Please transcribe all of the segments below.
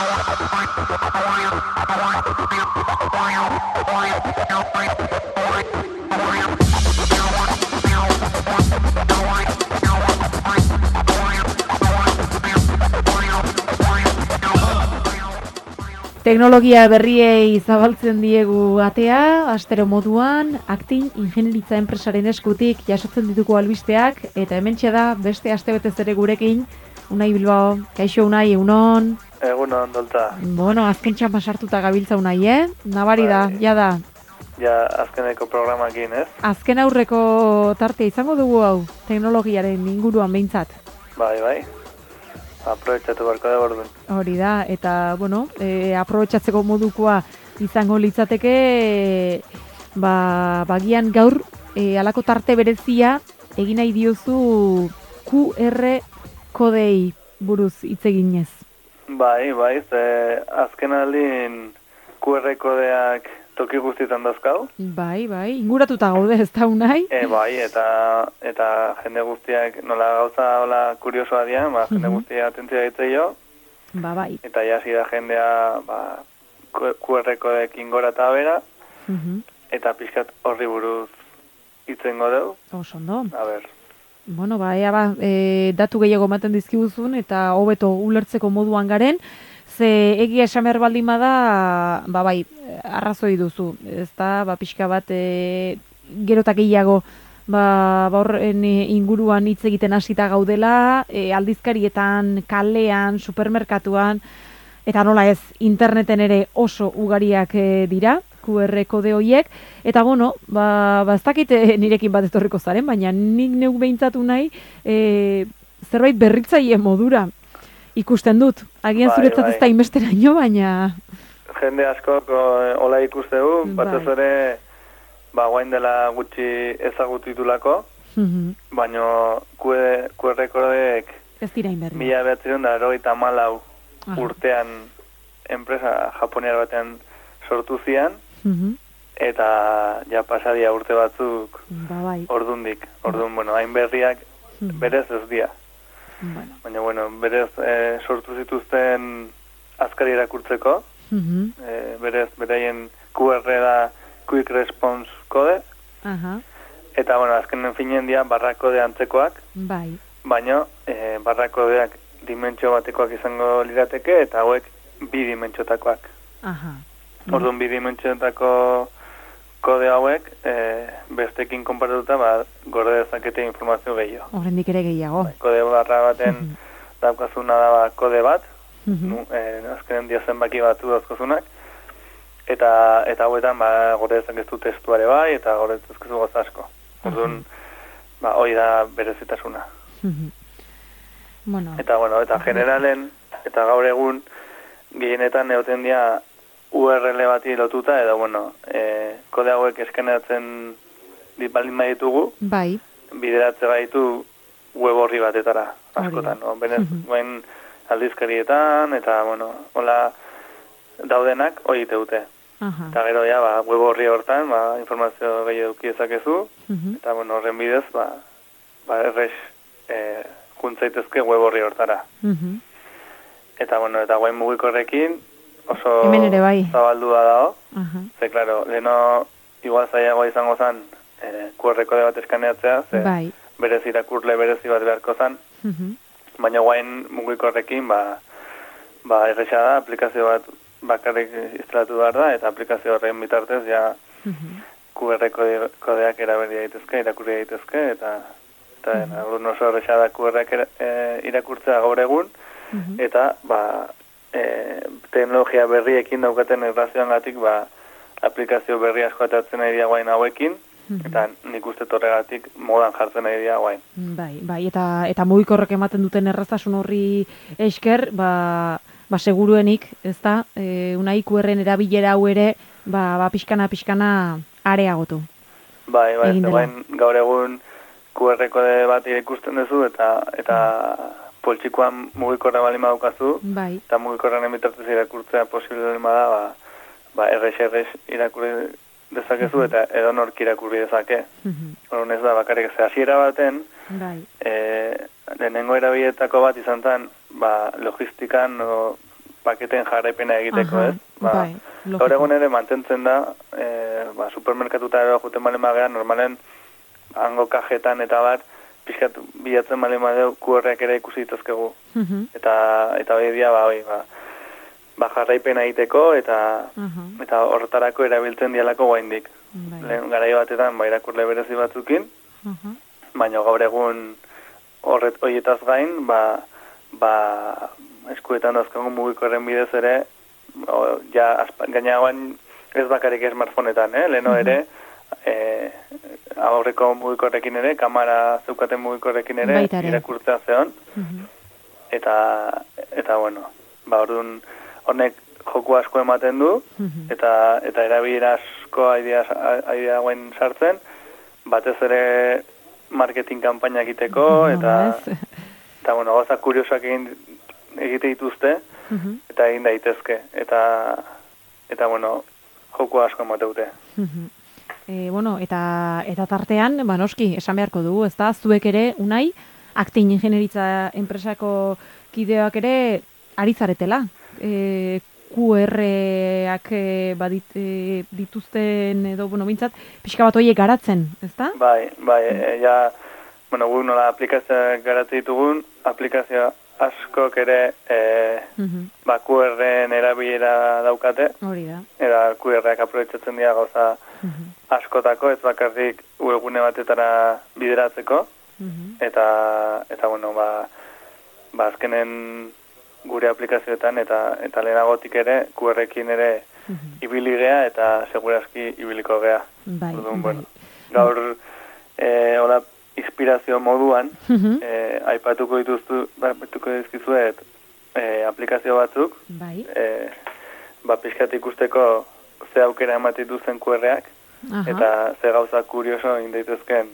Teknologia berriei zabaltzen diegu atea, astero moduan, Actin Ingenieritza enpresaren eskutik jasotzen dituko albisteak, eta hementxe da beste astebetez ere gurekin, Unai Bilbao. Kaixo Unai, egunon? Egunon, dolta. Bueno, azken txampa sartuta gabiltza Unai, Nabari da, jada. Ja, azkeneko programakin, ez? Azken aurreko tartea izango dugu hau, teknologiaren inguruan behintzat. Bai. Aprobetxatu barko da bordun. Hori da, eta, bueno, aprobetxatzeko modukoa izango litzateke, bagian gaur, halako tarte berezia, egin nahi diozu QR kodei buruz hitz eginez. Bai, ze azken aldin QR kodeak toki guztietan dazkau. Bai, inguratuta gaude, ez da Unai? Bai, eta jende guztiak nola gauza hola kuriosoa dian, jende guztia atentzia ditzeio. Bai. Eta jasi da jendea QR kodeekin gora eta bera, eta pixkat horri buruz itzengo dugu. Oso ondo. A ber. Bueno, datu gehiago ematen dizkiguzun eta hobeto ulertzeko moduan garen, ze egia esan behar baldin bada, bai, arrazoi duzu, ezta, pixka bat gerotak gehiago, horren inguruan hitz egiten hasita gaudela, aldizkarietan, kalean, supermerkatuan, eta nola ez, interneten ere oso ugariak dira, QR kode horiek, eta bueno, ez dakit nirekin bat etorriko zaren, baina nik neuk behintzatu nahi, zerbait berritzaile modura ikusten dut. Agian zuretzat ez da inbesteraino, baina... Jende askok hola ikustegu, batez ere, guain dela gutxi ezagutitulako, baina QR kodeek ez dira inberri. 1994 urtean enpresa japoniar batean sortu zian, eta ja pasadia urte batzuk ordundik. Ordun, hain berriak berez ez dira. Baina, berez sortu zituzten azkari erakurtzeko, berez beraien QR da Quick Response Code, eta, azkenen finen dira barrakode antzekoak, baina barrakodeak dimentsio batekoak izango lirateke, eta hauek bi dimentsiotakoak. Orduan, bi dimentsiotako kode hauek, bestekin konparatuta, gorde dezakete informazio gehiago. Horrendik ere gehiago. Kode barra baten daukazuna da kode bat, azkenen dia zenbaki batzu dauzkazunak, eta hauetan gorde dezakezu testuare bai, eta gorde dezakezu goza asko. Orduan, hori da berezitasuna. Eta generalen, eta gaur egun, gehienetan egoten dira URL bati lotuta, edo, kode hauek eskenatzen baldin baditugu, bideratze baditu web horri batetara, askotan. Benez, guen aldizkarietan, eta, hola daudenak hori dute. Eta gero, web horri hortan, informazio gehiago duki eta, horren bidez, errex juntzaitezke web horri hortara. Eta, eta guen mugikorrekin, oso zabaldua dago. Ze, klaro, leheno igual zailagoa izango zen QR kode bat eskaneatzea, ze berez irakurle berezi bat beharko zen. Baina guain mugikorrekin, erresa da, aplikazio bat bakarrik instalatu behar da, eta aplikazio horren bitartez, QR kodeak erabili daitezke, irakurri daitezke, eta oso erresa da QRak irakurtzea gaur egun, eta, teknologia berriekin daukaten errazioan gatik, aplikazio berri asko atatzen nahi dira guain hauekin, eta nik uste torregatik modan jartzen nahi dira guain. Bai, eta mugikorrek ematen duten erraztasun horri esker, seguruenik, ez da, Unai QRren erabilera hau ere, pixkana areagotu. Bai, gaur egun QR kode bat ikusten duzu, eta poltsikoan mugikorra balin badaukazu, eta mugikorran emitartez irakurtzea posible balin bada, errex irakurri dezakezu, eta edonork irakurri dezake. Horren ez da, bakarrik ez hasiera baten, lehenengo erabiletako bat izan zen, logistikan, paketen jarraipena egiteko, ez? Gaur egun ere mantentzen da, supermerkatuta ero juten balen bagean, normalen hango kajetan eta bat, pixkat bilatzen balen badeu QR-ak ere ikusi dituzkegu. Eta hori dia, jarraipena egiteko eta horretarako erabiltzen dialako guaindik. Lehen garai batetan, irakurle berezi batzukin, baina gaur egun horietaz gain, eskuetan dazkagun mugikorren bidez ere, gainagoan ez bakarik smartphoneetan, leheno ere, aurreko mugikorrekin ere, kamara zeukaten mugikorrekin ere, irakurtzea zeon, eta bueno, orduan, honek joku asko ematen du, eta erabilera asko aidea guen sartzen, batez ere marketing kanpaina egiteko, eta bueno, gauza kuriosak egite dituzte, eta egin daitezke, eta bueno, joku asko emateute. Bueno, eta tartean, noski, esan beharko dugu, ez da, zuek ere, Unai, Acting Ingenieritza enpresako kideak ere, ari zaretela. QR-ak dituzten edo, bintzat, pixka bat horiek garatzen, ez da? Bai, gu nola aplikazioa garatzen ditugun, aplikazioa askok ere QR-en erabilera daukate. Hori da. Eta QR-ak aprobetxatzen dira gauza askotako, ez bakarrik webgune batetara bideratzeko. Eta bueno, azkenen gure aplikazioetan eta lehenagotik ere QR-ekin ere ibili gea eta segurazki ibiliko gea. Bai. Gaur hola inspirazio moduan aipatuko dizkizuet aplikazio batzuk pixkat ikusteko ze aukera ematen dituzten QR-ak eta ze gauza kurioso indaitezken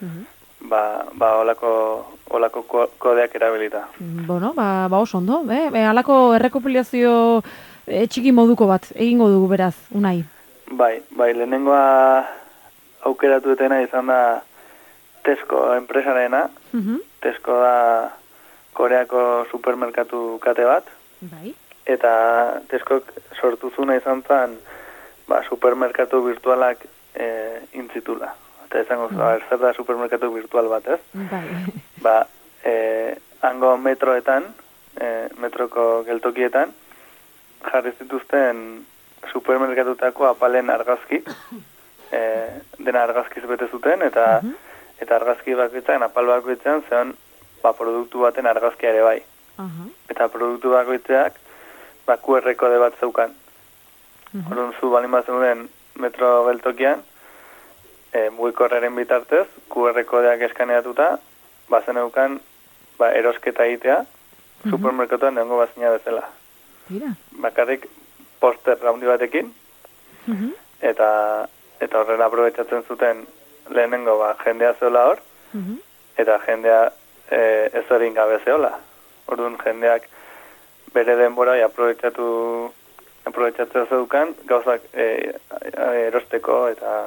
olako kodeak erabilita. Bueno, oso ondo, alako errekopilazio txiki moduko bat egingo dugu beraz, Unai. Bai, lehenengoa aukeratuetena izan da Tesco enpresarena. Tesco da Koreako supermerkatu kate bat. Bai. Eta Tesco sortuzuna izan zen supermerkatu virtualak intzitula. Eta izango zer da supermerkatu virtual bat, ez? Bai. Hango metroetan, metroko geltokietan, jarri zituzten supermerkatutako apalen argazki, dena argazkiz bete zuten, eta argazki bakoitzean, apal bakoitzean, zeon produktu baten argazkia ere bai. Eta produktu bakoitzeak QR kode bat zeukan. Orduan zu balin bat zeuden metro geltokian, mugikorraren bitartez, QR kodeak eskaneatuta, bazen eukan erosketa egitea, supermerkatuan dengo bazina bezala. Bakarrik poster raundi batekin, eta horrela aprobetxatzen zuten lehenengo jendea zeola hor, eta jendea ez horin gabe zeola. Orduan jendeak bere denbora aprobetxatzen zeukan, gauzak erosteko eta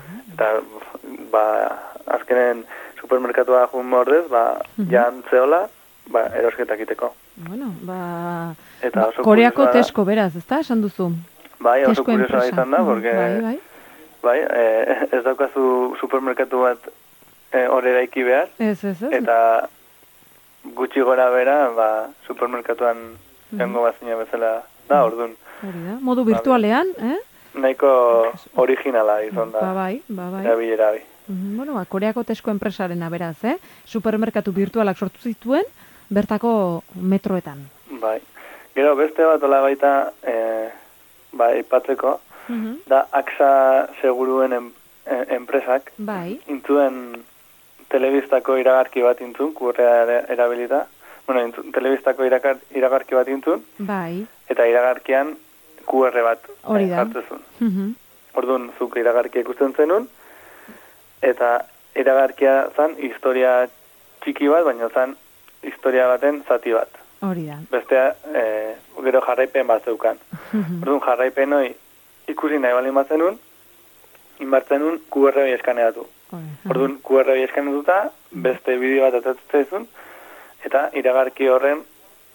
azkenen supermerkatua jun mordez, jan zeola, erosketak iteko. Bueno, Koreako Tesco beraz, ez da, esan duzu? Bai, oso kuriosoa izan da, porque ez daukazu supermerkatu bat hor eraiki behar, eta gutxi gora bera, supermerkatuan jango bazina bezala da, orduan. Modu virtualean, Nahiko originala izan da. Bai. Erabilera bai. Bueno, Koreako Tesco enpresarena beraz, supermerkatu virtualak sortu zituen, bertako metroetan. Bai. Gero beste bat ola baita, ipatzeko, da AXA seguruen enpresak, intzuen telebistako iragarki bat intzun, kurrea erabilita, telebistako iragarki bat intzun, eta iragarkian QR bat hartzezun. Orduan, zuk iragarkia ikusten zenun, eta iragarkia zan historia txiki bat, baina zan historia baten zati bat. Hori da. Bestea, gero jarraipen bat zeukan. Orduan, jarraipen hori ikusi nahi balin bat zenun, inbartzenun QR hori eskaneatu. Orduan, QR hori eskaneatuta, beste bideo bat atatzezun, eta iragarki horren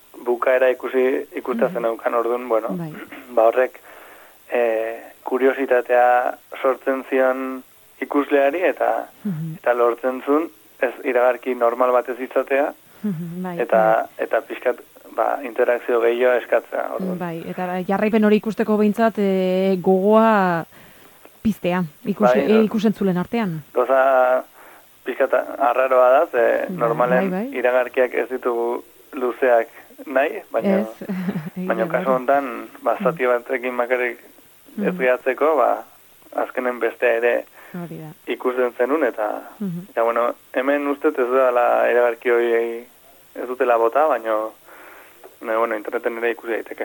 bukaera ikustatzen eukan orduan, bueno, ba horrek kuriositatea sortzen zion ikusleari eta lortzen zuen ez iragarki normal batez izatea eta pixkat interakzio gehiago eskatzea. Bai, eta jarraipen hori ikusteko behintzat gogoa piztea ikusentzulen artean. Goza pixkat arraroa da, normalen iragarkiak ez ditugu luzeak nahi, baina kasu honetan zati batekin bakarrik ez gehatzeko, azkenen bestea ere ikusten zenun, eta bueno, hemen ustez ez dela iragarki hori ez dutela bota, baina bueno, interneten ere ikusi daiteke.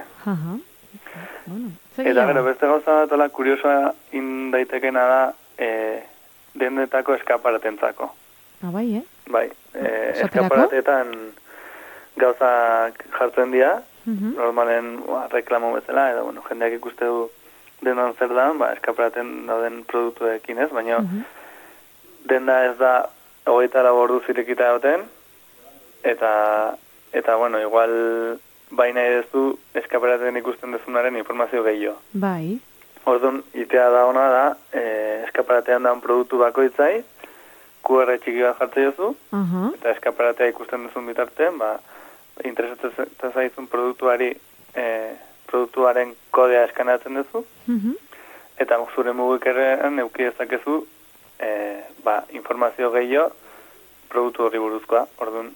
Eta gero, beste gauza bat kuriosoa indaitekena da dendetako eskaparatentzako. Bai, Bai, eskaparatetan gauzak jartzen dira, normalen reklamo bezala, edo bueno, jendeak ikuste du dendan zer da, eskaparaten dauden produktuekin ez, baina denda ez da 24 ordu zirekita dauten, eta bueno, igual baina ez du eskaparaten ikusten dezunaren informazio gehiago. Bai. Orduan, itea da ona da, eskaparatean daun produktu bakoitzai, QR txiki bat jartzen jozu, eta eskaparatea ikusten duzun bitartean, interesatzen zaizun produktuaren kodea eskanatzen duzu, eta zure mugikerrean euki dezakezu informazio gehiago produktu horri buruzkoa. Orduan,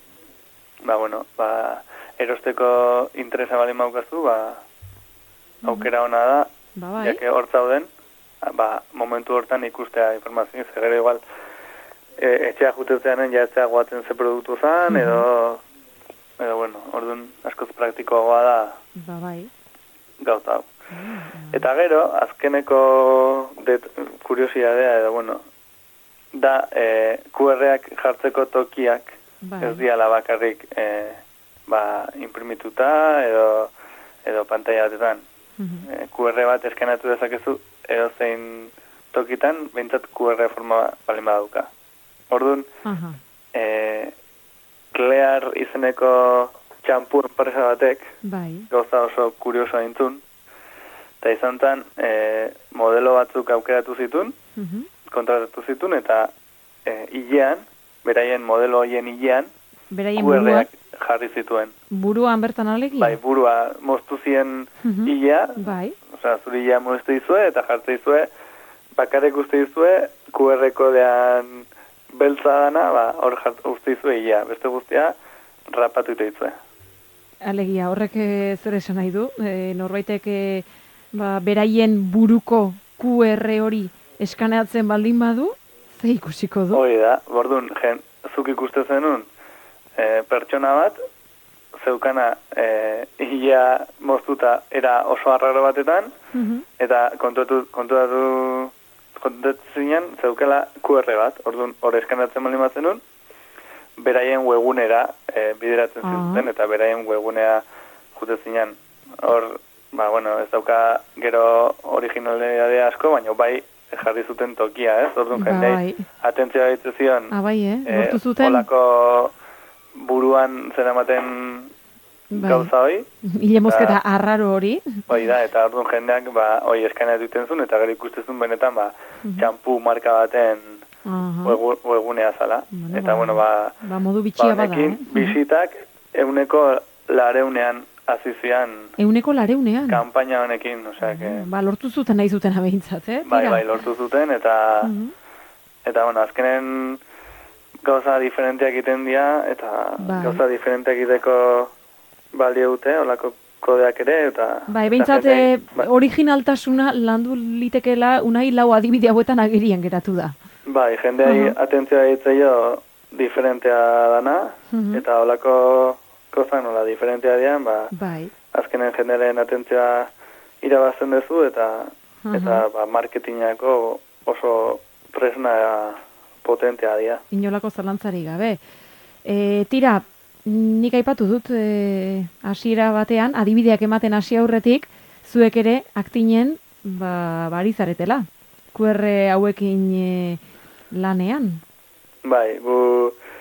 erosteko interesa bali maukazu, aukera ona da, jake hor zauden, momentu hortan ikustea informazio, zegero igual, etxea jutetzeanen jaetzea guatzen ze produktu zan, edo bueno, orduan askoz praktikoagoa da gauza hau. Eta gero, azkeneko kuriosidadea, edo bueno, da QR-ak jartzeko tokiak ez diala bakarrik imprimituta edo pantalla batetan. QR bat eskenatu dezakezu edo zein tokitan, behintzat QR forma balin badauka. Orduan, Clear izeneko txampu enpresa batek, gauza oso kuriosoa intzun, eta izan tan, modelo batzuk aukeratu zitun, kontratatu zitun, eta hilean, beraien modelo hoien hilean, QR-ak jarri zituen. Buruan bertan alegia? Bai, burua moztu zien hilea, zuri hilea moztu izue, eta jartze izue, bakarrik uste izue, QR-kodean beltza dana, hor uste izue hilea, beste guztia, rapatu ite izue. Alegia, horrek zer esan nahi du, norbaitek beraien buruko QR hori eskaneatzen baldin badu, ze ikusiko du? Hori da, bordun, zuk ikuste zenun, pertsona bat, zeukana hilea moztuta era oso arraro batetan, eta kontatu zinen zeukela QR bat, orduan hor eskanatzen baldin bat zenun, beraien webgunera bideratzen zuten, eta beraien webgunea jute zinen. Hor, ez dauka gero originalidadea asko, baina bai jarri zuten tokia, ez? Orduan jendei atentzioa ditu zion. Lortu zuten? Olako buruan zeramaten gauza hoi. Ile mozketa arraro hori. Hoi da, eta orduan jendeak hoi eskaneatu duten zuen, eta gero ikustezun benetan txampu marka baten webgunea zala. Eta modu bitxia bada. Bizitak 100% azizian. 100%? Kampaina honekin, osea que... lortu zuten nahi zuten abeintzat, Bai, lortu zuten, eta azkenen gauza diferenteak egiten dira, eta gauza diferenteak egiteko balio dute, olako kodeak ere, eta... Beintzat originaltasuna landu litekela unai lau adibide hauetan agerian geratu da. Bai, jendeai atentzioa egitzeio diferentea dana, eta olako kozan nola diferentea dian, azkenen jendearen atentzioa irabazten duzu, eta marketingako oso tresna potentea dira. Inolako zalantzari gabe. Tira, nik aipatu dut hasiera batean, adibideak ematen hasi aurretik, zuek ere aktinen bari zaretela. QR hauekin lanean. Bai, gu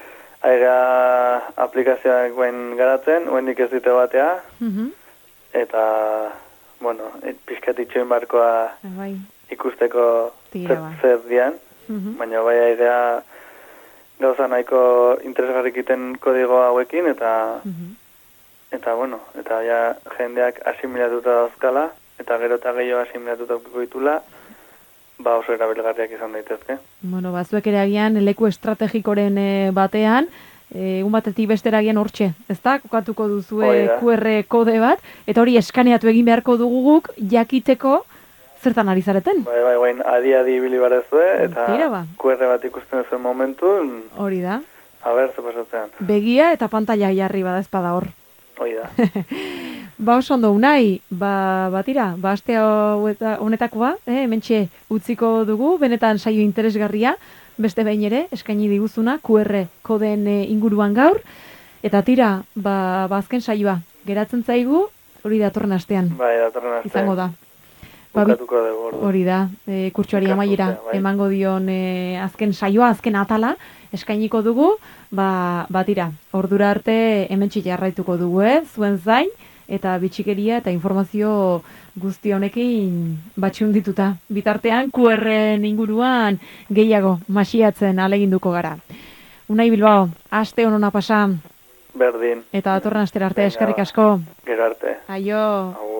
aiga aplikazioak guen garatzen, guendik ez dute batea, eta, bueno, pixkat itxoin barkoa ikusteko zer dian, baina bai aiga gauza nahiko interesgarrikiten kodigo hauekin, eta bueno, eta ja jendeak asimilatuta dauzkala, eta gero eta gehiago asimilatuta ditula, ba oso erabilgarriak izan daitezke. Bueno, zuek ere agian leku estrategikoren batean, egun batetik bestera agian hortxe, ezta? Kokatuko duzue QR kode bat, eta hori eskaneatu egin beharko dugu guk jakiteko zertan ari zareten. Bai, adi ibili barezue, eta QR bat ikusten zuen momentu. Hori da. A ber, ze pasatzean. Begia eta pantalla jarri bada ezpada hor. Hori da. Ba, oso ondo, Unai, tira, aste honetakoa, hementxe utziko dugu, benetan saio interesgarria, beste behin ere, eskaini diguzuna, QR kodeen inguruan gaur, eta tira, azken saioa, geratzen zaigu, hori datorren astean. Bai, datorren astean. Izango da. Bukatuko dugu. Hori da, kurtsuari amaiera, emango dion azken saioa, azken atala, eskainiko dugu, tira, ordura arte hementxe jarraituko dugu, zuen zain, eta bitxikeria eta informazio guzti honekin batxundituta. Bitartean, QR-en inguruan gehiago masiatzen aleginduko gara. Unai Bilbao, aste honona pasa. Berdin. Eta datorren astera arte, eskerrik asko. Gero arte. Aio.